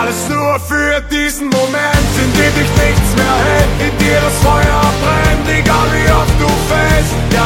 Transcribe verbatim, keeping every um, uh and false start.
Alles nur für diesen Moment, in dem dich nichts mehr hält, in dir das Feuer brennt, egal wie oft du fällst. Ja,